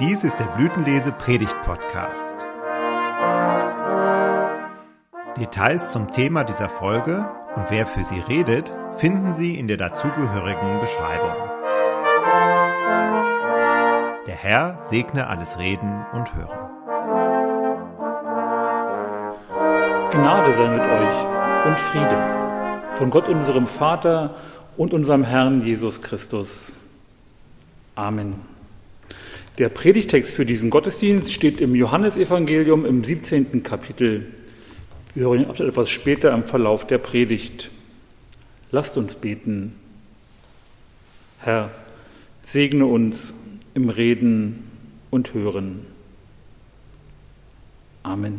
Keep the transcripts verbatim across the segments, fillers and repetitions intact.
Dies ist der Blütenlese-Predigt-Podcast. Details zum Thema dieser Folge und wer für sie redet, finden Sie in der dazugehörigen Beschreibung. Der Herr segne alles Reden und Hören. Gnade sei mit euch und Friede von Gott unserem Vater und unserem Herrn Jesus Christus. Amen. Der Predigtext für diesen Gottesdienst steht im Johannesevangelium im siebzehnten Kapitel. Wir hören ihn etwas später im Verlauf der Predigt. Lasst uns beten. Herr, segne uns im Reden und Hören. Amen.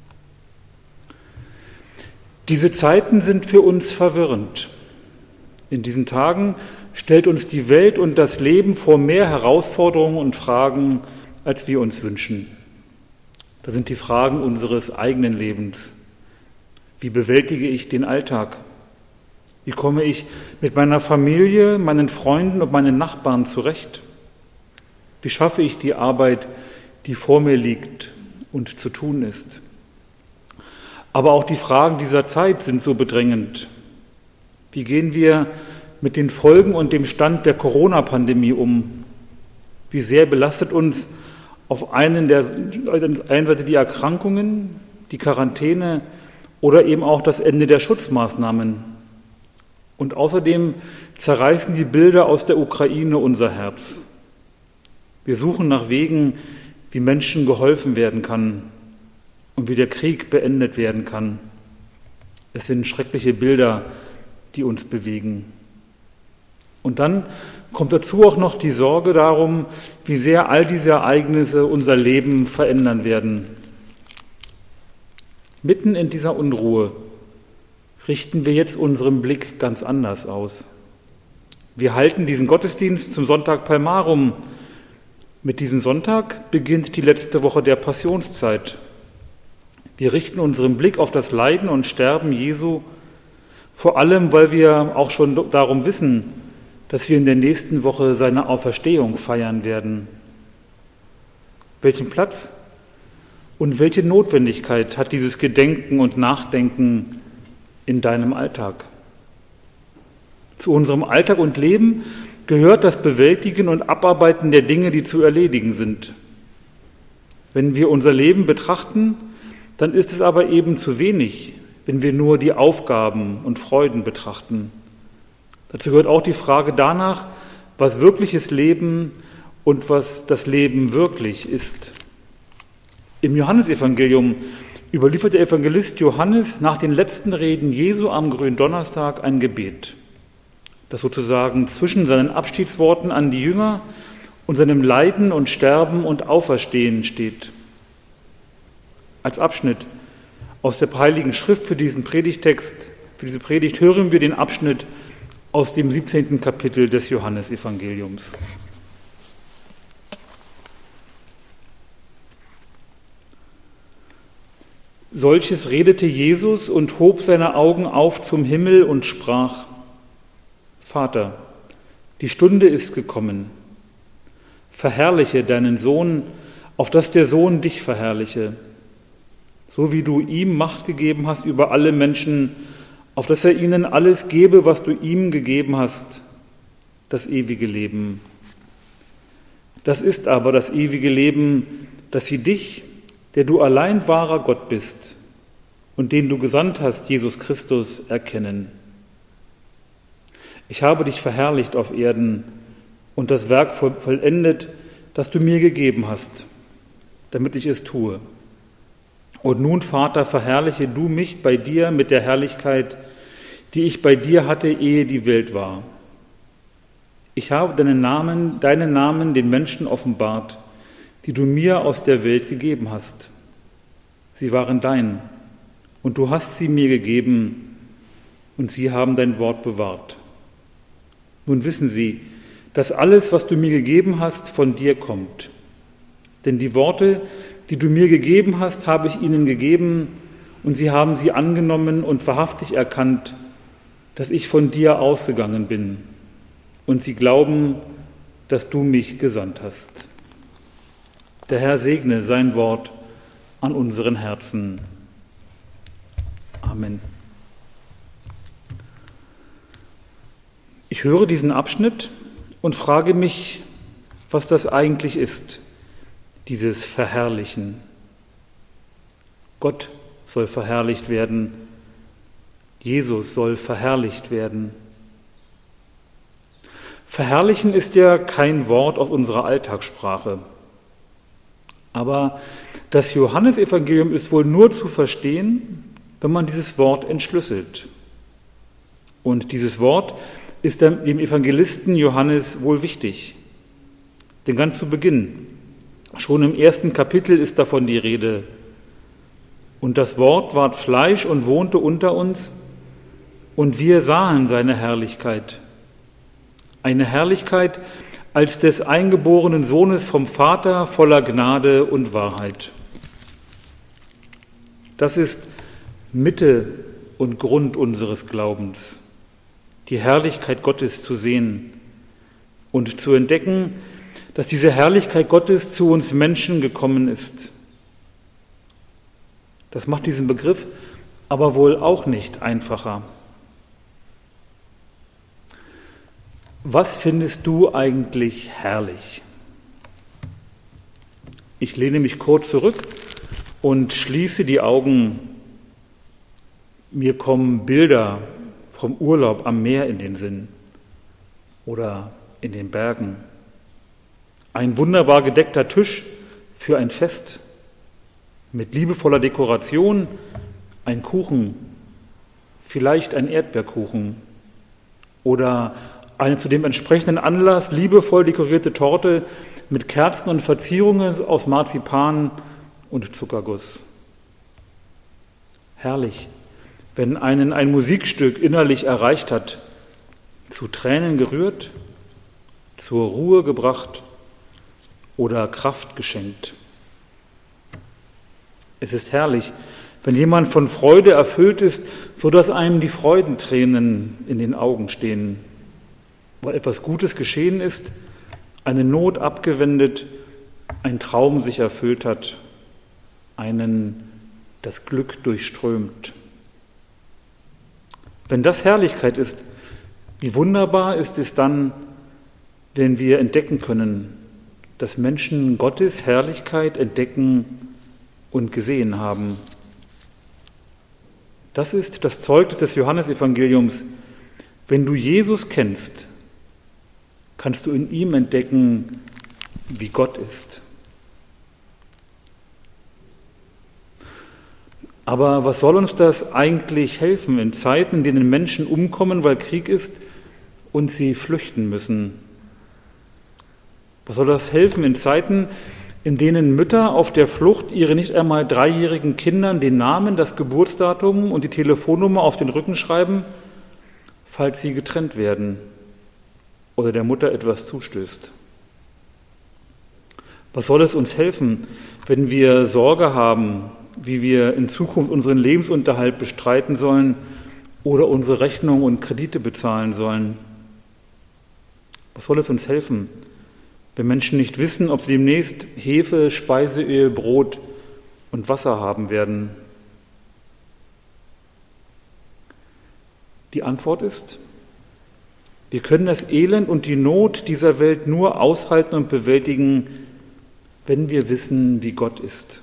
Diese Zeiten sind für uns verwirrend. In diesen Tagen stellt uns die Welt und das Leben vor mehr Herausforderungen und Fragen, als wir uns wünschen. Das sind die Fragen unseres eigenen Lebens. Wie bewältige ich den Alltag? Wie komme ich mit meiner Familie, meinen Freunden und meinen Nachbarn zurecht? Wie schaffe ich die Arbeit, die vor mir liegt und zu tun ist? Aber auch die Fragen dieser Zeit sind so bedrängend. Wie gehen wir mit den Folgen und dem Stand der Corona-Pandemie um? Wie sehr belastet uns auf einen der, einen Seite die Erkrankungen, die Quarantäne oder eben auch das Ende der Schutzmaßnahmen? Und außerdem zerreißen die Bilder aus der Ukraine unser Herz. Wir suchen nach Wegen, wie Menschen geholfen werden kann und wie der Krieg beendet werden kann. Es sind schreckliche Bilder, die uns bewegen. Und dann kommt dazu auch noch die Sorge darum, wie sehr all diese Ereignisse unser Leben verändern werden. Mitten in dieser Unruhe richten wir jetzt unseren Blick ganz anders aus. Wir halten diesen Gottesdienst zum Sonntag Palmarum. Mit diesem Sonntag beginnt die letzte Woche der Passionszeit. Wir richten unseren Blick auf das Leiden und Sterben Jesu, vor allem, weil wir auch schon darum wissen, dass wir in der nächsten Woche seine Auferstehung feiern werden. Welchen Platz und welche Notwendigkeit hat dieses Gedenken und Nachdenken in deinem Alltag? Zu unserem Alltag und Leben gehört das Bewältigen und Abarbeiten der Dinge, die zu erledigen sind. Wenn wir unser Leben betrachten, dann ist es aber eben zu wenig, wenn wir nur die Aufgaben und Freuden betrachten. Dazu gehört auch die Frage danach, was wirkliches Leben und was das Leben wirklich ist. Im Johannesevangelium überliefert der Evangelist Johannes nach den letzten Reden Jesu am Gründonnerstag ein Gebet, das sozusagen zwischen seinen Abschiedsworten an die Jünger und seinem Leiden und Sterben und Auferstehen steht. Als Abschnitt aus der Heiligen Schrift für diesen Predigtext, für diese Predigt hören wir den Abschnitt aus dem siebzehnten Kapitel des Johannesevangeliums. Solches redete Jesus und hob seine Augen auf zum Himmel und sprach: Vater, die Stunde ist gekommen. Verherrliche deinen Sohn, auf dass der Sohn dich verherrliche. So wie du ihm Macht gegeben hast über alle Menschen, auf dass er ihnen alles gebe, was du ihm gegeben hast, das ewige Leben. Das ist aber das ewige Leben, dass sie dich, der du allein wahrer Gott bist und den du gesandt hast, Jesus Christus, erkennen. Ich habe dich verherrlicht auf Erden und das Werk vollendet, das du mir gegeben hast, damit ich es tue. Und nun, Vater, verherrliche du mich bei dir mit der Herrlichkeit, die ich bei dir hatte, ehe die Welt war. Ich habe deinen Namen, deinen Namen den Menschen offenbart, die du mir aus der Welt gegeben hast. Sie waren dein, und du hast sie mir gegeben, und sie haben dein Wort bewahrt. Nun wissen sie, dass alles, was du mir gegeben hast, von dir kommt. Denn die Worte, die du mir gegeben hast, habe ich ihnen gegeben, und sie haben sie angenommen und wahrhaftig erkannt, dass ich von dir ausgegangen bin, und sie glauben, dass du mich gesandt hast. Der Herr segne sein Wort an unseren Herzen. Amen. Ich höre diesen Abschnitt und frage mich, was das eigentlich ist, dieses Verherrlichen. Gott soll verherrlicht werden, Jesus soll verherrlicht werden. Verherrlichen ist ja kein Wort aus unserer Alltagssprache. Aber das Johannesevangelium ist wohl nur zu verstehen, wenn man dieses Wort entschlüsselt. Und dieses Wort ist dem Evangelisten Johannes wohl wichtig. Denn ganz zu Beginn, schon im ersten Kapitel ist davon die Rede. Und das Wort ward Fleisch und wohnte unter uns, und wir sahen seine Herrlichkeit. Eine Herrlichkeit als des eingeborenen Sohnes vom Vater, voller Gnade und Wahrheit. Das ist Mitte und Grund unseres Glaubens, die Herrlichkeit Gottes zu sehen und zu entdecken, dass diese Herrlichkeit Gottes zu uns Menschen gekommen ist. Das macht diesen Begriff aber wohl auch nicht einfacher. Was findest du eigentlich herrlich? Ich lehne mich kurz zurück und schließe die Augen. Mir kommen Bilder vom Urlaub am Meer in den Sinn oder in den Bergen. Ein wunderbar gedeckter Tisch für ein Fest mit liebevoller Dekoration, ein Kuchen, vielleicht ein Erdbeerkuchen oder eine zu dem entsprechenden Anlass liebevoll dekorierte Torte mit Kerzen und Verzierungen aus Marzipan und Zuckerguss. Herrlich, wenn einen ein Musikstück innerlich erreicht hat, zu Tränen gerührt, zur Ruhe gebracht oder Kraft geschenkt. Es ist herrlich, wenn jemand von Freude erfüllt ist, so dass einem die Freudentränen in den Augen stehen, weil etwas Gutes geschehen ist, eine Not abgewendet, ein Traum sich erfüllt hat, einen das Glück durchströmt. Wenn das Herrlichkeit ist, wie wunderbar ist es dann, wenn wir entdecken können, dass Menschen Gottes Herrlichkeit entdecken und gesehen haben. Das ist das Zeugnis des Johannesevangeliums. Wenn du Jesus kennst, kannst du in ihm entdecken, wie Gott ist. Aber was soll uns das eigentlich helfen in Zeiten, in denen Menschen umkommen, weil Krieg ist und sie flüchten müssen? Was soll das helfen in Zeiten, in denen Mütter auf der Flucht ihre nicht einmal dreijährigen Kindern den Namen, das Geburtsdatum und die Telefonnummer auf den Rücken schreiben, falls sie getrennt werden oder der Mutter etwas zustößt? Was soll es uns helfen, wenn wir Sorge haben, wie wir in Zukunft unseren Lebensunterhalt bestreiten sollen oder unsere Rechnungen und Kredite bezahlen sollen? Was soll es uns helfen, wenn Menschen nicht wissen, ob sie demnächst Hefe, Speiseöl, Brot und Wasser haben werden? Die Antwort ist: Wir können das Elend und die Not dieser Welt nur aushalten und bewältigen, wenn wir wissen, wie Gott ist.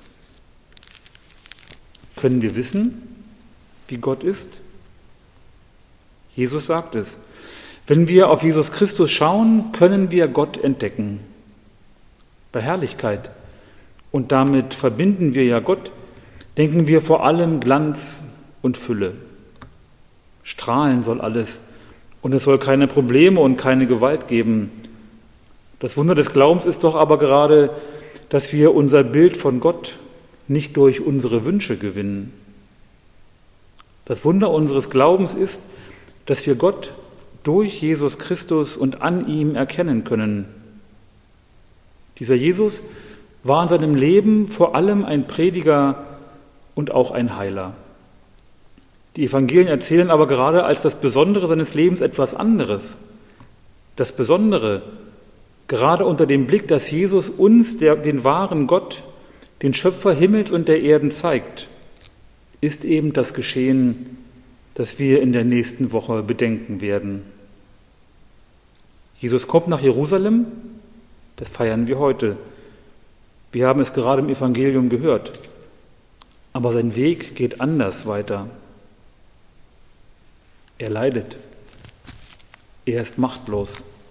Können wir wissen, wie Gott ist? Jesus sagt es. Wenn wir auf Jesus Christus schauen, können wir Gott entdecken. Bei Herrlichkeit. Und damit verbinden wir ja Gott, denken wir vor allem Glanz und Fülle. Strahlen soll alles. Und es soll keine Probleme und keine Gewalt geben. Das Wunder des Glaubens ist doch aber gerade, dass wir unser Bild von Gott nicht durch unsere Wünsche gewinnen. Das Wunder unseres Glaubens ist, dass wir Gott durch Jesus Christus und an ihm erkennen können. Dieser Jesus war in seinem Leben vor allem ein Prediger und auch ein Heiler. Die Evangelien erzählen aber gerade als das Besondere seines Lebens etwas anderes. Das Besondere, Gerade unter dem Blick, dass Jesus uns, der, den wahren Gott, den Schöpfer Himmels und der Erden zeigt, ist eben das geschehen, das wir in der nächsten Woche bedenken werden. Jesus kommt nach Jerusalem, das feiern wir heute. Wir haben es gerade im Evangelium gehört. Aber sein Weg geht anders weiter. Er leidet. Er ist machtlos.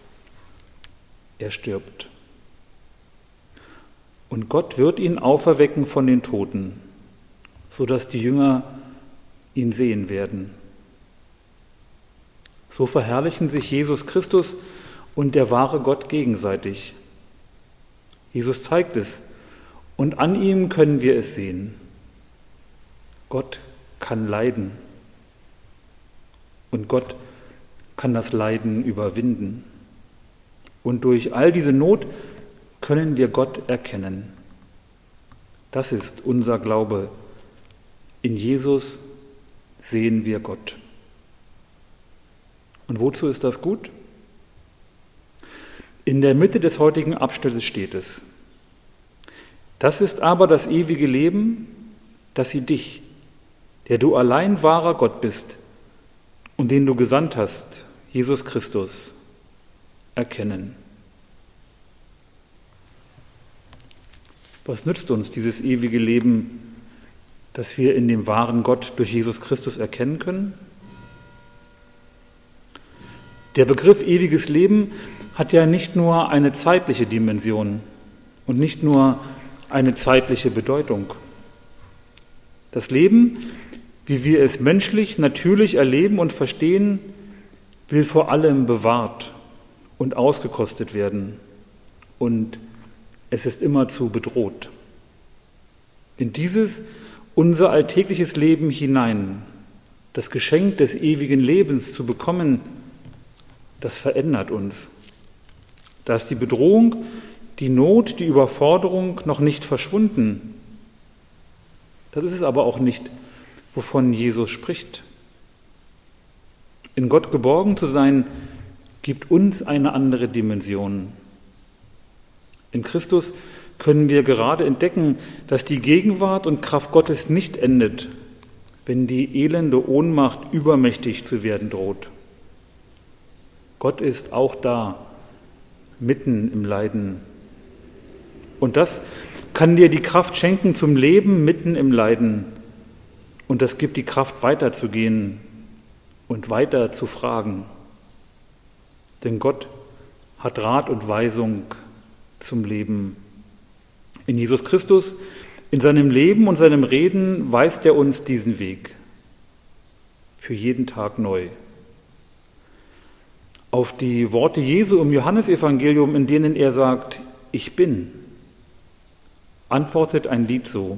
Er stirbt. Und Gott wird ihn auferwecken von den Toten, sodass die Jünger ihn sehen werden. So verherrlichen sich Jesus Christus und der wahre Gott gegenseitig. Jesus zeigt es, und an ihm können wir es sehen. Gott kann leiden, und Gott kann das Leiden überwinden. Und durch all diese Not können wir Gott erkennen. Das ist unser Glaube. In Jesus sehen wir Gott. Und wozu ist das gut? In der Mitte des heutigen Abschnittes steht es: Das ist aber das ewige Leben, dass sie dich, der du allein wahrer Gott bist und den du gesandt hast, Jesus Christus, erkennen. Was nützt uns dieses ewige Leben, das wir in dem wahren Gott durch Jesus Christus erkennen können? Der Begriff ewiges Leben hat ja nicht nur eine zeitliche Dimension und nicht nur eine zeitliche Bedeutung. Das Leben, wie wir es menschlich, natürlich erleben und verstehen, will vor allem bewahrt und ausgekostet werden. Und es ist immerzu bedroht. In dieses unser alltägliches Leben hinein, das Geschenk des ewigen Lebens zu bekommen, das verändert uns. Da ist die Bedrohung, die Not, die Überforderung noch nicht verschwunden. Das ist es aber auch nicht, wovon Jesus spricht. In Gott geborgen zu sein, gibt uns eine andere Dimension. In Christus können wir gerade entdecken, dass die Gegenwart und Kraft Gottes nicht endet, wenn die elende Ohnmacht übermächtig zu werden droht. Gott ist auch da, mitten im Leiden. Und das kann dir die Kraft schenken zum Leben mitten im Leiden. Und das gibt die Kraft, weiterzugehen und weiter zu fragen. Denn Gott hat Rat und Weisung zum Leben. In Jesus Christus, in seinem Leben und seinem Reden weist er uns diesen Weg. Für jeden Tag neu. Auf die Worte Jesu im Johannesevangelium, in denen er sagt, ich bin, antwortet ein Lied so: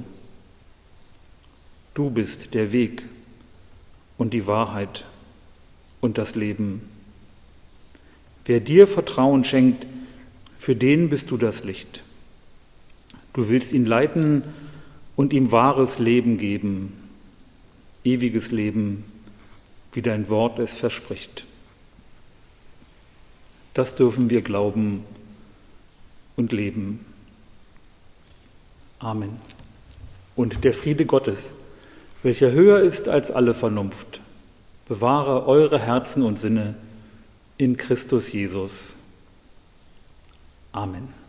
Du bist der Weg und die Wahrheit und das Leben. Wer dir Vertrauen schenkt, für den bist du das Licht. Du willst ihn leiten und ihm wahres Leben geben, ewiges Leben, wie dein Wort es verspricht. Das dürfen wir glauben und leben. Amen. Und der Friede Gottes, welcher höher ist als alle Vernunft, bewahre eure Herzen und Sinne in Christus Jesus. Amen.